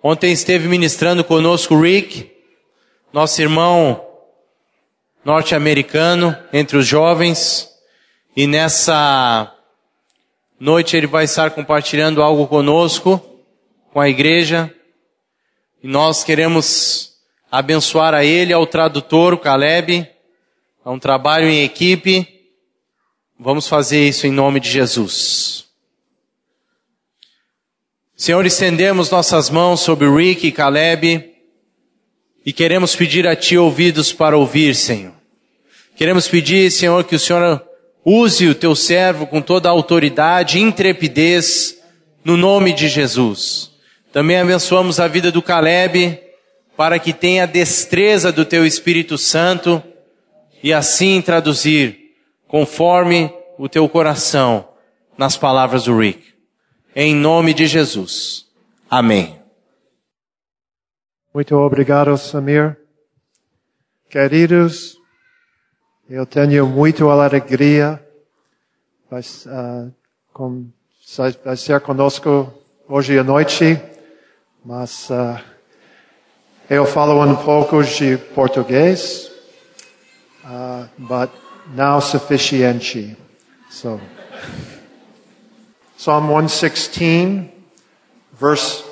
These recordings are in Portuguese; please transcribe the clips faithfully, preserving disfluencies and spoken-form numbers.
Ontem esteve ministrando conosco o Rick, nosso irmão norte-americano, entre os jovens. E nessa noite ele vai estar compartilhando algo conosco, com a igreja. E nós queremos abençoar a ele, ao tradutor, o Caleb. É um trabalho em equipe. Vamos fazer isso em nome de Jesus. Senhor, estendemos nossas mãos sobre Rick e Caleb e queremos pedir a Ti ouvidos para ouvir, Senhor. Queremos pedir, Senhor, que o Senhor use o Teu servo com toda a autoridade e intrepidez no nome de Jesus. Também abençoamos a vida do Caleb para que tenha a destreza do Teu Espírito Santo e assim traduzir conforme o Teu coração nas palavras do Rick. Em nome de Jesus. Amém. Muito obrigado, Samir. Queridos, eu tenho muita alegria. Vai, uh, com, vai ser conosco hoje à noite, mas uh, eu falo um pouco de português, uh, but não suficiente. So, Psalm one sixteen, verse,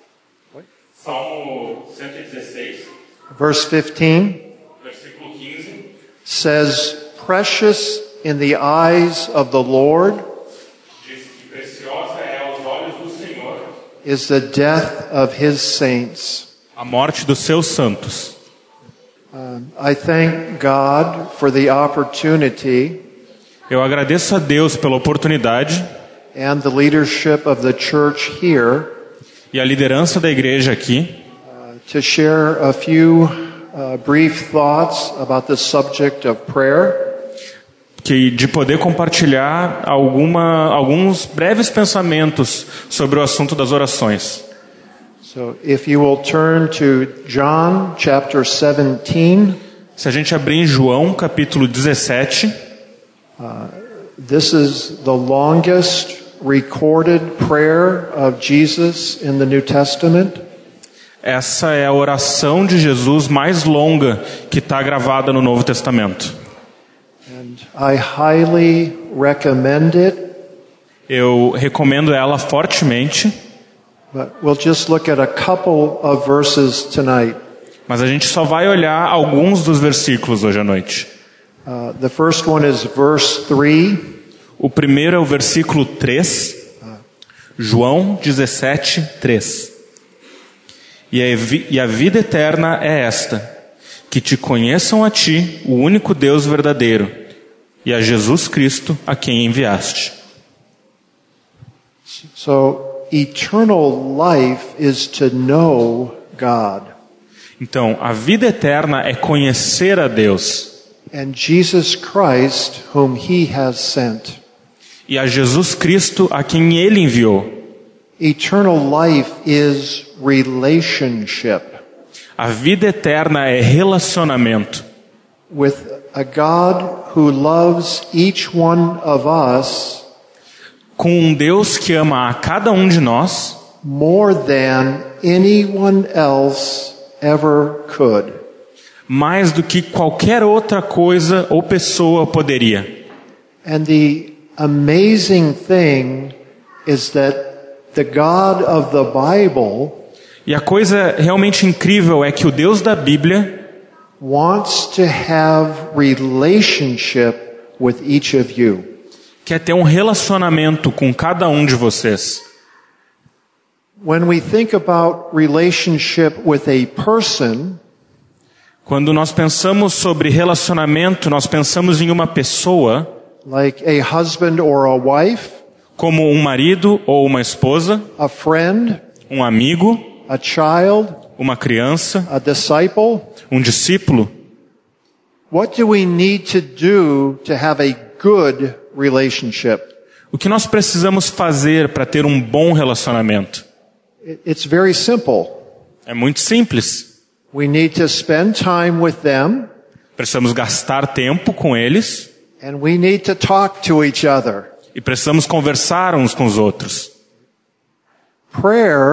Salmo cento e dezesseis, verse fifteen, versículo quinze, says, "Precious in the eyes of the Lord diz que preciosa é aos olhos do Senhor is the death of His saints." a morte dos seus santos. Um, I thank God for the opportunity Eu agradeço a Deus pela oportunidade and the leadership of the church here e a liderança da igreja aqui uh, to share a few uh, brief thoughts about the subject of prayer. que de poder compartilhar alguma, alguns breves pensamentos sobre o assunto das orações. So if you will turn to John chapter seventeen, Se a gente abrir em João capítulo dezessete, uh, this is the longest recorded prayer of Jesus in the New Testament. essa é a oração de Jesus mais longa que está gravada no Novo Testamento. And I highly recommend it, Eu recomendo ela fortemente, but we'll just look at a couple of verses tonight. mas a gente só vai olhar alguns dos versículos hoje à noite. Uh, the first one is verse three. O primeiro é o versículo três, João dezessete, três. E a, vi- e a vida eterna é esta, que te conheçam a ti, o único Deus verdadeiro, e a Jesus Cristo, a quem enviaste. So, eternal life is to know God. Então, a vida eterna é conhecer a Deus, And Jesus Christ, whom He has sent. e a Jesus Cristo, a quem Ele enviou. Eternal life is relationship A vida eterna é relacionamento with a God who loves each one of us com um Deus que ama a cada um de nós more than anyone else ever could. mais do que qualquer outra coisa ou pessoa poderia. And the amazing thing is that the God of the Bible E a coisa realmente incrível é que o Deus da Bíblia wants to have relationship with each of you. quer ter um relacionamento com cada um de vocês. When we think about relationship with a person, Quando nós pensamos sobre relacionamento, nós pensamos em uma pessoa, like a husband or a wife, como um marido ou uma esposa, a friend, um amigo, a child, uma criança, a disciple, um discípulo. what do we need to do to have a good relationship? O que nós precisamos fazer para ter um bom relacionamento? It- It's very simple. É muito simples. We need to spend time with them, Precisamos gastar tempo com eles and we need to talk to each other. e precisamos conversar uns com os outros. Prayer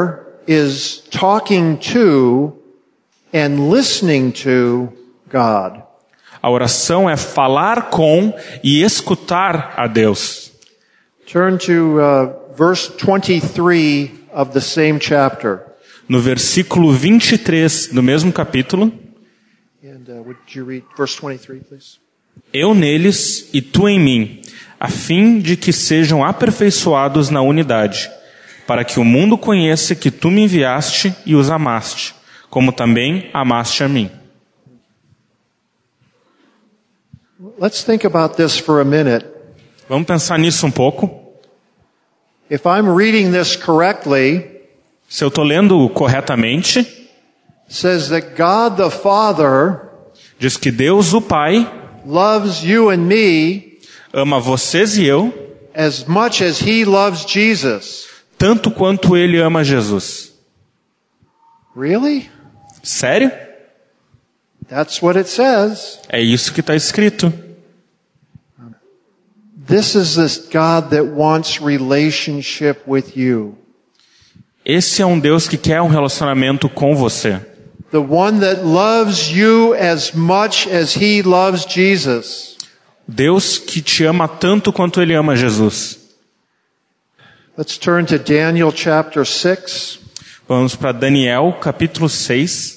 is talking to and listening to God. A oração é falar com e escutar a Deus. Turn to uh, verse twenty-three of the same chapter. No versículo vinte e três do mesmo capítulo, And uh, would you read verse twenty-three, please? eu neles e tu em mim, a fim de que sejam aperfeiçoados na unidade, para que o mundo conheça que tu me enviaste e os amaste, como também amaste a mim. Let's think about this for a minute. Vamos pensar nisso um pouco. If I'm reading this correctly, Se eu estou lendo corretamente, it says that God the Father diz que Deus, o Pai, loves you and me ama vocês e eu, as much as He loves Jesus. tanto quanto Ele ama Jesus. Really? Sério? That's what it says. É isso que está escrito. This is this God that wants relationship with you. Esse é um Deus que quer um relacionamento com você. The one that loves you as much as He loves Jesus. Deus que te ama tanto quanto Ele ama Jesus. Let's turn to Daniel chapter six. Vamos para Daniel, capítulo seis.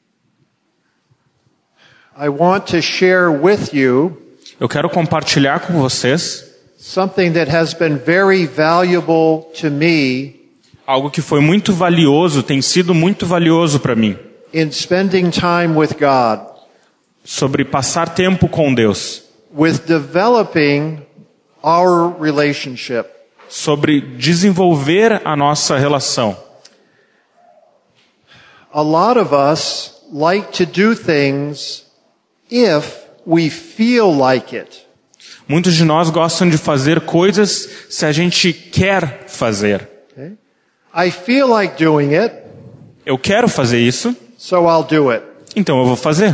I want to share with you Eu quero compartilhar com vocês something that has been very valuable to me algo que foi muito valioso, tem sido muito valioso para mim, in spending time with God, sobre passar tempo com Deus, with developing our relationship. sobre desenvolver a nossa relação. A lot of us like to do things if we feel like it. Muitos de nós gostam de fazer coisas se a gente quer fazer. Okay? I feel like doing it, Eu quero fazer isso, so I'll do it. então eu vou fazer.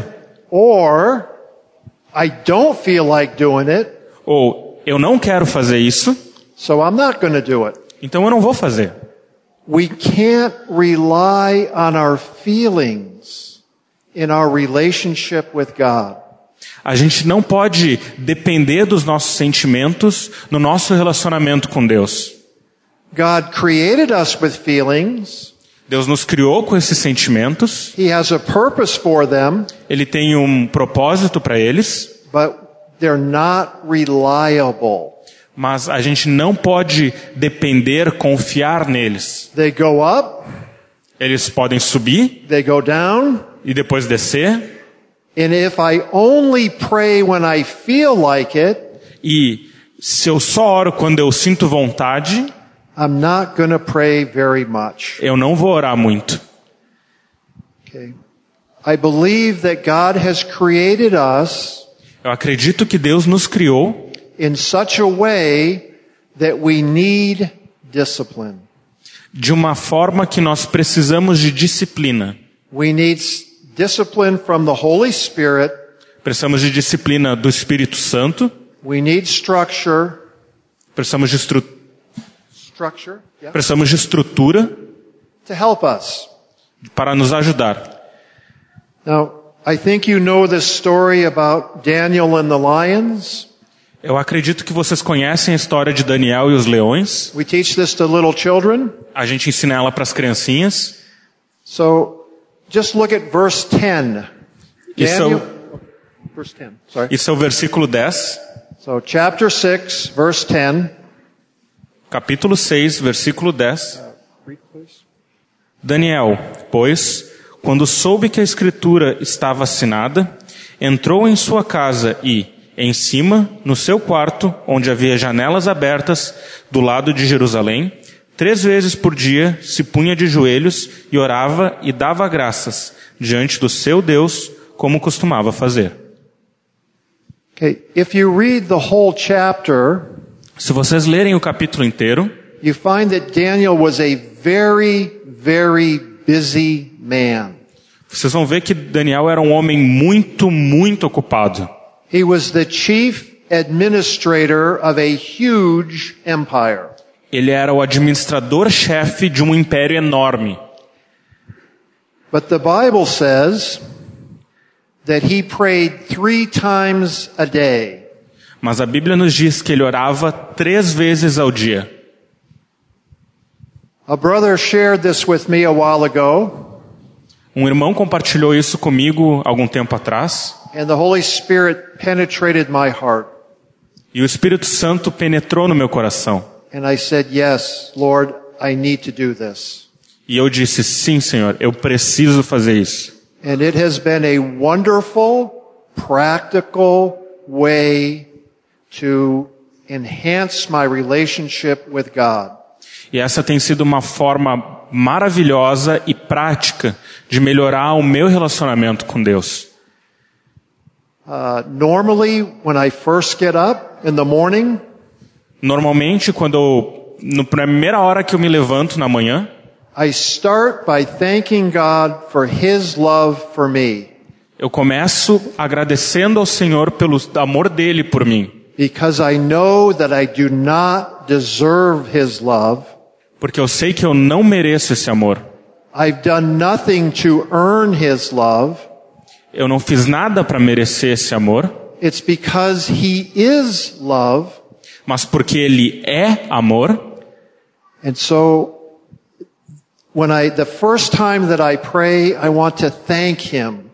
Or I don't feel like doing it, Ou eu não quero fazer isso, so I'm not going to do it. então eu não vou fazer. We can't rely on our feelings in our relationship with God. A gente não pode depender dos nossos sentimentos no nosso relacionamento com Deus. God created us with feelings. Deus nos criou com esses sentimentos. He has a purpose for them, Ele tem um propósito para eles, but they're not reliable. mas a gente não pode depender, confiar neles. They go up, Eles podem subir they go down, e depois descer. and if I only pray when I feel like it, E se eu só oro quando eu sinto vontade, I'm not going to pray very much. eu não vou orar muito. Okay. I believe that God has created us Eu acredito que Deus nos criou in such a way that we need discipline. de uma forma que nós precisamos de disciplina. We need s- discipline from the Holy Spirit. Precisamos de disciplina do Espírito Santo. We need structure. Precisamos de, estru... Structure, yeah, precisamos de estrutura to help us. para nos ajudar. Now, I think you know this story about Daniel and the lions. Eu acredito que vocês conhecem a história de Daniel e os leões. We teach this to little children. A gente ensina ela para as criancinhas. So, just look at verse ten. Isso é, Daniel, o, verse ten. Sorry. isso é o versículo dez, So, chapter six, verse ten. capítulo seis, versículo dez. Read, please. Daniel, pois, quando soube que a escritura estava assinada, entrou em sua casa e, em cima, no seu quarto, onde havia janelas abertas, do lado de Jerusalém, três vezes por dia se punha de joelhos e orava e dava graças diante do seu Deus, como costumava fazer. Okay, if you read the whole chapter, Se vocês lerem o capítulo inteiro, you find that Daniel was a very, very busy man. vocês vão ver que Daniel era um homem muito, muito ocupado. He was the chief administrator of a huge empire. Ele era o administrador-chefe de um império enorme. But the Bible says that he prayed three times a day. Mas a Bíblia nos diz que ele orava três vezes ao dia. A brother shared this with me a while ago. Um irmão compartilhou isso comigo algum tempo atrás. And the Holy Spirit penetrated my heart. E o Espírito Santo penetrou no meu coração. And I said, yes, Lord, I need to do this. E eu disse, sim, Senhor, eu preciso fazer isso. And it has been a wonderful, practical way to enhance my relationship with God. E essa tem sido uma forma maravilhosa e prática de melhorar o meu relacionamento com Deus. Uh, normally, when I first get up in the morning, Normalmente, quando eu, na primeira hora que eu me levanto na manhã, I start by thanking God for His love for me. eu começo agradecendo ao Senhor pelo amor dele por mim. Because I know that I do not deserve His love. Porque eu sei que eu não mereço esse amor. I've done nothing to earn His love. Eu não fiz nada para merecer esse amor. It's because He is love. Mas porque ele é amor. And so, when I, the first time that I pray, I want to thank Him.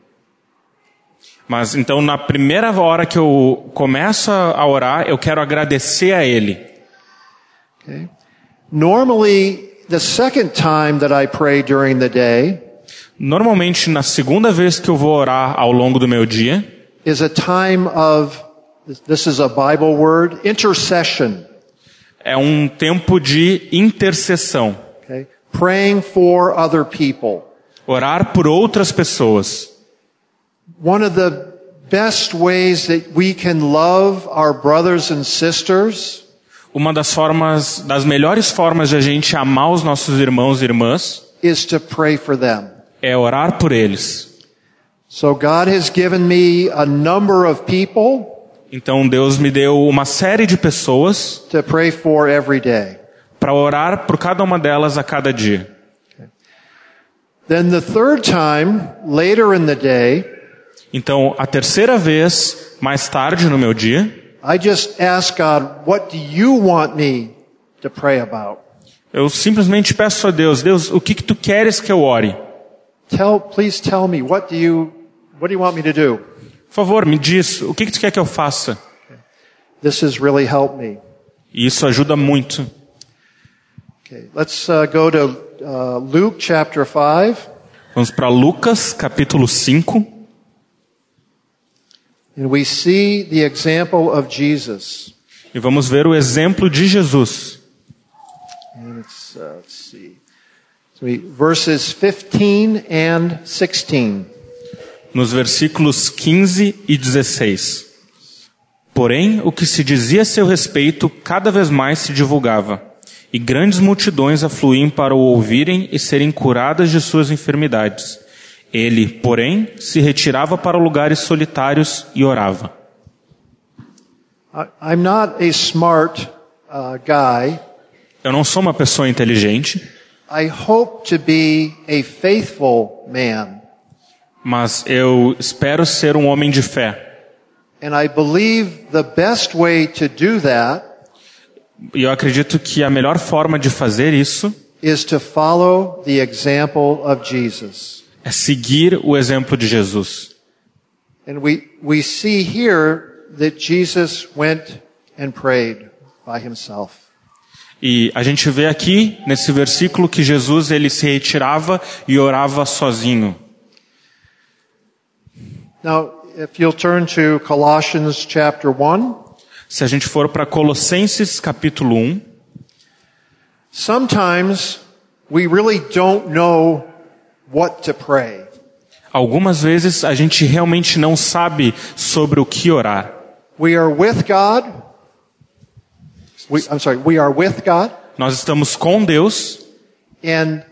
Mas então na primeira hora que eu começo a orar, eu quero agradecer a ele. Okay. Normally, the second time that I pray during the day Normalmente na segunda vez que eu vou orar ao longo do meu dia, is a time of, this is a Bible word, intercession. é um tempo de intercessão. Okay. Praying for other people. Orar por outras pessoas. One of the best ways that we can love our brothers and sisters Uma das formas, das melhores formas de a gente amar os nossos irmãos e irmãs is to pray for them. é orar por eles. So God has given me a number of people Então Deus me deu uma série de pessoas to pray for every day. para orar por cada uma delas a cada dia. Then the third time, later in the day, Então, a terceira vez, mais tarde no meu dia, I just ask God, what do you want me to pray about? eu simplesmente peço a Deus, Deus, o que que tu queres que eu ore? Tell, please tell me, what do you, what do you want me to do? Por favor, me diz, o que que tu quer que eu faça? This has really helped me. E isso ajuda muito. Okay, let's uh, go to uh, Luke chapter five. Vamos para Lucas, capítulo cinco. And we see the example of Jesus. E vamos ver o exemplo de Jesus. And it's, uh, let's see. So we, verses fifteen and sixteen. Nos versículos quinze e dezesseis. Porém, o que se dizia a seu respeito cada vez mais se divulgava, e grandes multidões afluíam para o ouvirem e serem curadas de suas enfermidades. Ele, porém, se retirava para lugares solitários e orava. I, I'm not a smart uh, guy. Eu não sou uma pessoa inteligente, I hope to be a faithful man. mas eu espero ser um homem de fé. And I believe the best way to do that E eu acredito que a melhor forma de fazer isso is to follow the example of Jesus. é seguir o exemplo de Jesus. And we, we see here that Jesus went and prayed by himself. E a gente vê aqui, nesse versículo, que Jesus ele se retirava e orava sozinho. Now, if you'll turn to Colossians chapter one. Se a gente for para Colossenses capítulo um, Sometimes we really don't know what to pray. algumas vezes a gente realmente não sabe sobre o que orar. We are with God. We, I'm sorry, we are with God. Nós estamos com Deus And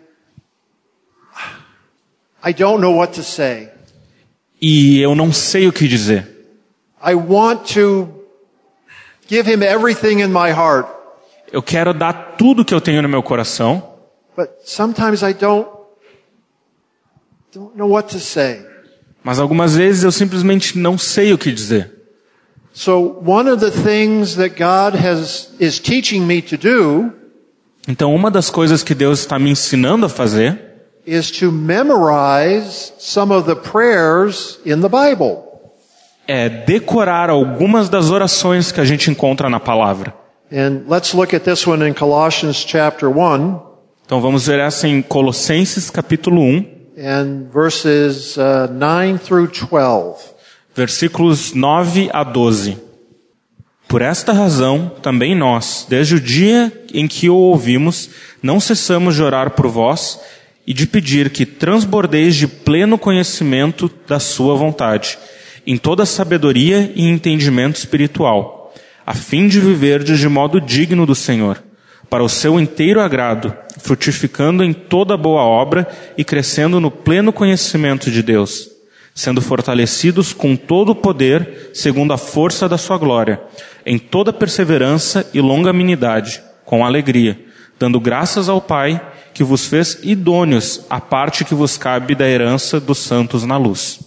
I don't know what to say. e eu não sei o que dizer. I want to give him everything in my heart. Eu quero dar tudo que eu tenho no meu coração, But sometimes I don't don't know what to say. Mas algumas vezes eu simplesmente não sei o que dizer. So one of the things that God has is teaching me to do Então uma das coisas que Deus está me ensinando a fazer is to memorize some of the prayers in the Bible. é decorar algumas das orações que a gente encontra na palavra. And let's look at this one in Colossians chapter one. Então vamos ver essa em Colossenses capítulo um, And verses uh, nine through twelve. versículos nove a doze. Por esta razão, também nós, desde o dia em que o ouvimos, não cessamos de orar por vós e de pedir que transbordeis de pleno conhecimento da sua vontade, em toda sabedoria e entendimento espiritual, a fim de viverdes de modo digno do Senhor, para o seu inteiro agrado, frutificando em toda boa obra e crescendo no pleno conhecimento de Deus, sendo fortalecidos com todo o poder, segundo a força da sua glória, em toda perseverança e longanimidade, com alegria, dando graças ao Pai, que vos fez idôneos à parte que vos cabe da herança dos santos na luz.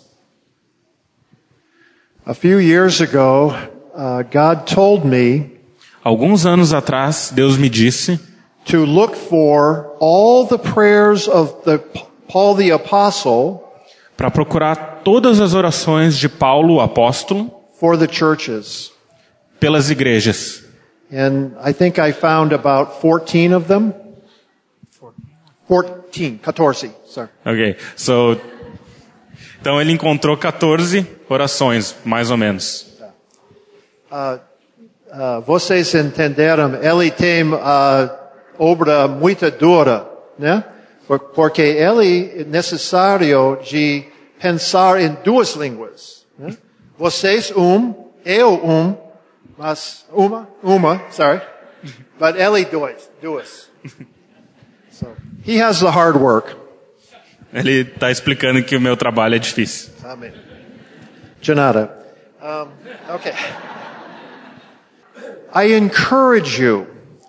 A few years ago, uh, God told me Alguns anos atrás, Deus me disse to look for all the prayers of the Paul the Apostle para procurar todas as orações de Paulo, o apóstolo, for the churches. pelas igrejas. And I think I found about fourteen of them. fourteen, fourteen, sorry. Ok, so, então ele encontrou quatorze orações, mais ou menos. Uh, uh, vocês entenderam, ele tem uh, obra muito dura, né? Porque ele é necessário de pensar em duas línguas. Né? Vocês um, eu um, mas uma, uma, sorry, but ele dois, duas. So he has the hard work. Ele está explicando que o meu trabalho é difícil. Amém. De nada. Um, okay. I encourage you.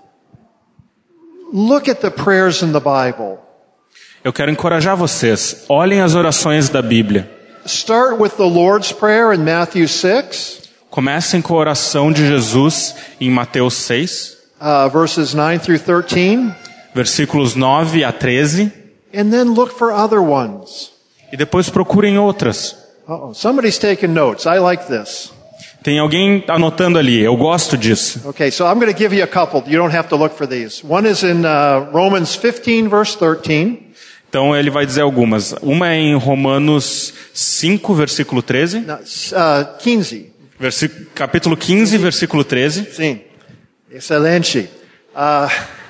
Look at the prayers in the Bible. Eu quero encorajar vocês. Olhem as orações da Bíblia. Start with the Lord's Prayer in Matthew six. Comecem com a oração de Jesus em Mateus seis, Uh, verses nine through thirteen. versículos nove a treze. And then look for other ones. E depois procurem outras. Uh-oh. Somebody's taking notes. I like this. Tem alguém anotando ali. Eu gosto disso. Okay, so I'm going to give you a couple. You don't have to look for these. One is in uh, Romans fifteen, verse thirteen. Então ele vai dizer algumas. Uma é em Romanos cinco, versículo treze. No, uh, quinze. Versi- capítulo quinze, versículo treze. Sim. Excelente. Uh,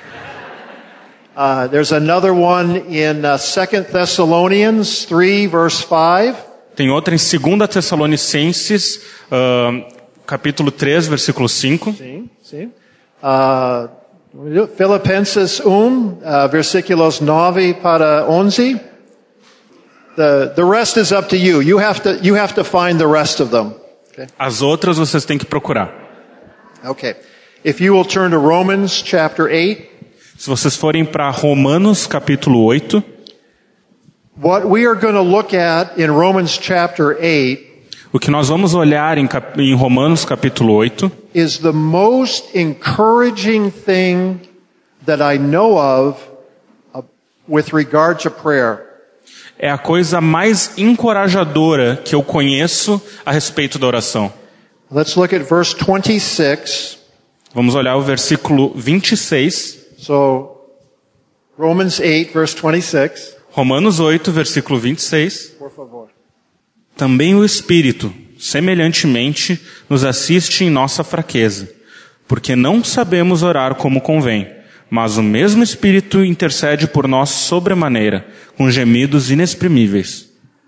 uh, there's another one in uh, Second Thessalonians three, verse five. Tem outra em segunda Tessalonicenses, uh, capítulo três, versículo cinco. Sim, sim. Uh, Filipenses um, uh, versículos nove para onze. The, the rest is up to you. You have to, you have to find the rest of them. Okay. As outras vocês têm que procurar. Okay. If you will turn to Romans chapter eight. Se vocês forem para Romanos, capítulo oito, What we are going to look at in Romans chapter eight o que nós vamos olhar em, cap- em Romanos, capítulo oito, is the most encouraging thing that I know of uh, with regard to prayer. é a coisa mais encorajadora que eu conheço a respeito da oração. Let's look at verse twenty-six. Vamos olhar o versículo vinte e seis. So, Romans eight, verse twenty-six. Romanos oito, versículo vinte e seis. Por favor. Também o Espírito, semelhantemente, nos assiste em nossa fraqueza, porque não sabemos orar como convém, mas o mesmo Espírito intercede por nós sobremaneira, com gemidos inexprimíveis.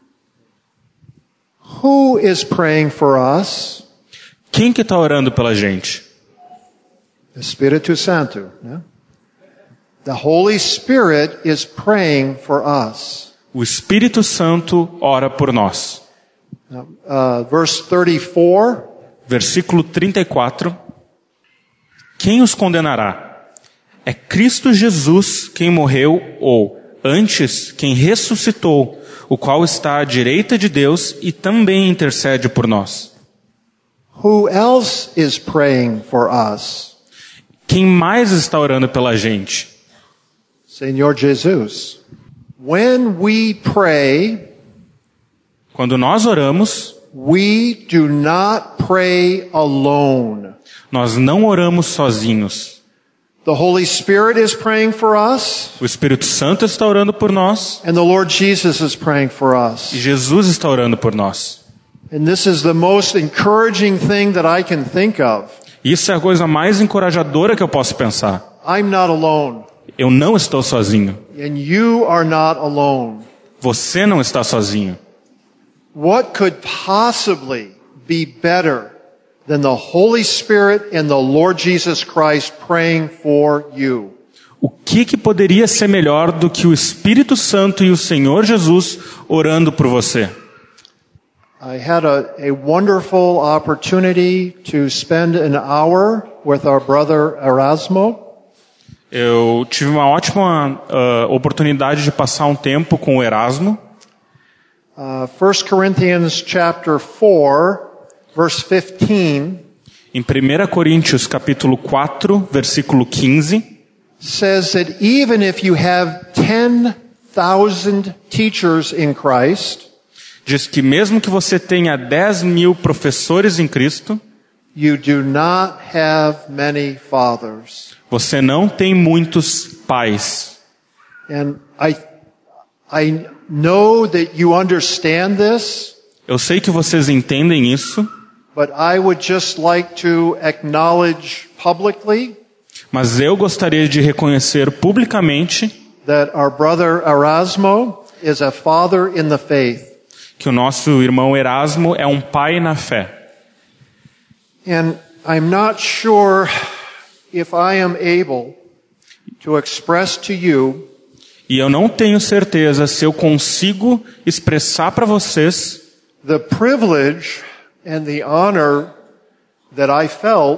Who is praying for us? Quem que está orando pela gente? Espírito Santo. Né? The Holy Spirit is praying for us. O Espírito Santo ora por nós. Now, uh, verse thirty-four. Versículo trinta e quatro. Quem os condenará? É Cristo Jesus quem morreu, ou, antes, quem ressuscitou, o qual está à direita de Deus e também intercede por nós. Who else is praying for us? Quem mais está orando pela gente? Senhor Jesus. When we pray, Quando nós oramos, we do not pray alone. nós não oramos sozinhos. The Holy Spirit is praying for us, O Espírito Santo está orando por nós and the Lord Jesus is praying for us. e Jesus está orando por nós. And this is the most encouraging thing that I can think of. Isso é a coisa mais encorajadora que eu posso pensar. I'm not alone, Eu não estou sozinho. and you are not alone. Você não está sozinho. What could possibly be better than the Holy Spirit and the Lord Jesus Christ praying for you? O que que poderia ser melhor do que o Espírito Santo e o Senhor Jesus orando por você? I had a, a wonderful opportunity to spend an hour with our brother Erasmo. Eu tive uma ótima uh, oportunidade de passar um tempo com o Erasmo. Uh, First Corinthians chapter four, verse fifteen, Em primeira Coríntios capítulo quatro, versículo quinze, says that even if you have ten thousand teachers in Christ, diz que mesmo que você tenha dez mil professores em Cristo, you do not have many fathers. você não tem muitos pais. And I, I know that you understand this, Eu sei que vocês entendem isso, but I would just like to acknowledge publicly mas eu gostaria de reconhecer publicamente that our brother Erasmo is a father in the faith. que o nosso irmão Erasmo é um pai na fé. And I'm not sure if I am able to express to you E eu não tenho certeza se eu consigo expressar para vocês the privilege and the honor that I felt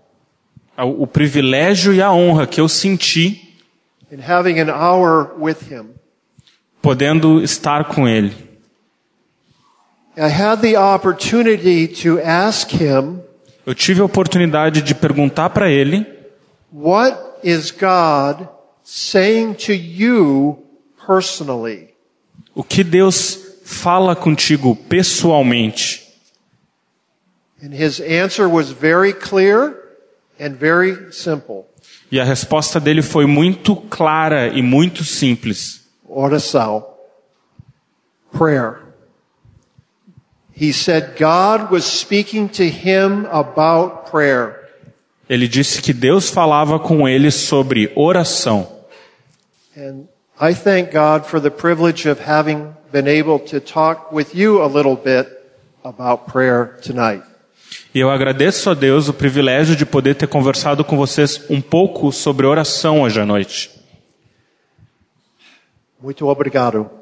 o privilégio e a honra que eu senti in having an hour with him. podendo estar com ele. I had the opportunity to ask him, Eu tive a oportunidade de perguntar para ele what is God saying to you personally? o que Deus fala contigo pessoalmente. And his answer was very clear and very simple. E a resposta dele foi muito clara e muito simples. Oração. Prayer. He said God was speaking to him about prayer. Ele disse que Deus falava com ele sobre oração. And I thank God for the privilege of having been able to talk with you a little bit about prayer tonight. E eu agradeço a Deus o privilégio de poder ter conversado com vocês um pouco sobre oração hoje à noite. Muito obrigado.